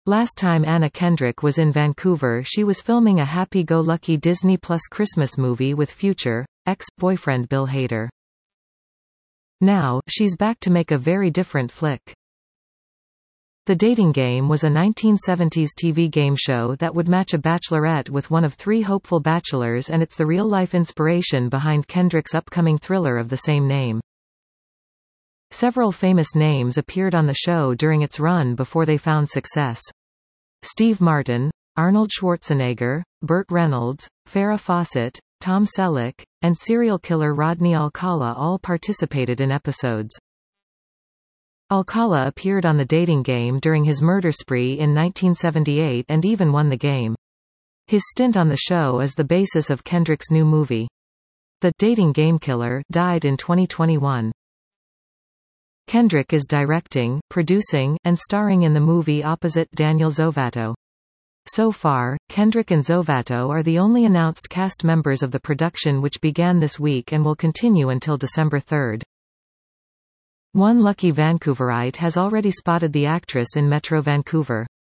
Last time Anna Kendrick was in Vancouver, she was filming a happy-go-lucky Disney Plus Christmas movie with future ex-boyfriend Bill Hader. Now, she's back to make a very different flick. The Dating Game was a 1970s TV game show that would match a bachelorette with one of three hopeful bachelors, and it's the real-life inspiration behind Kendrick's upcoming thriller of the same name. Several famous names appeared on the show during its run before they found success. Steve Martin, Arnold Schwarzenegger, Burt Reynolds, Farrah Fawcett, Tom Selleck, and serial killer Rodney Alcala all participated in episodes. Alcala appeared on The Dating Game during his murder spree in 1978 and even won the game. His stint on the show is the basis of Kendrick's new movie. The Dating Game Killer died in 2021. Kendrick is directing, producing, and starring in the movie opposite Daniel Zovatto. So far, Kendrick and Zovatto are the only announced cast members of the production, which began this week and will continue until December 3. One lucky Vancouverite has already spotted the actress in Metro Vancouver.